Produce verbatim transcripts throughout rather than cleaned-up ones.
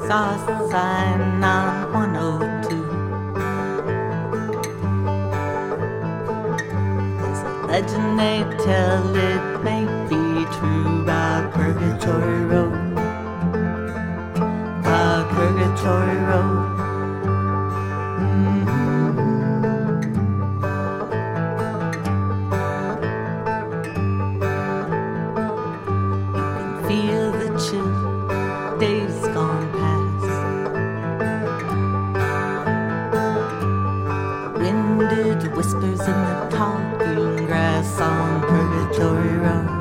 saw a sign on one oh two. There's a legend they tell, it may be true, about Purgatory Road, about Purgatory Road. Feel the chill, days gone past. Winded whispers in the tall green grass on Purgatory Road,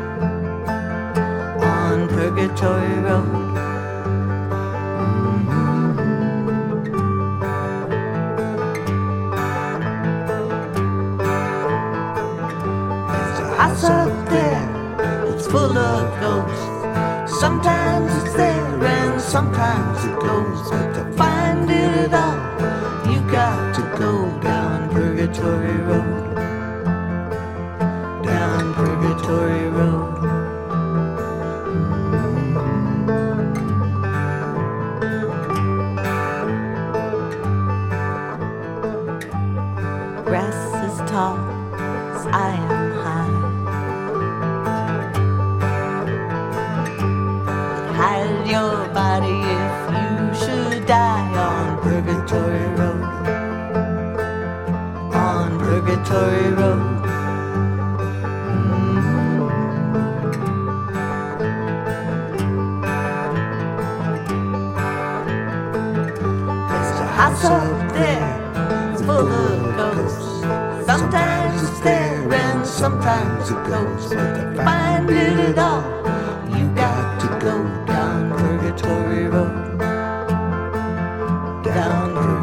on Purgatory Road. There's a house up there, it's full of ghosts. Sometimes it's there and sometimes it goes. But to find it all, you got to go down Purgatory Road, down Purgatory Road. Grass is tall as I am high. Hide your body if you should die on Purgatory Road, on Purgatory Road. Mm-hmm. There's a house up there, it's full of ghosts. Sometimes it's there and sometimes it goes. But to find it all, you got to go down Purgatory Road, down Purgatory Road.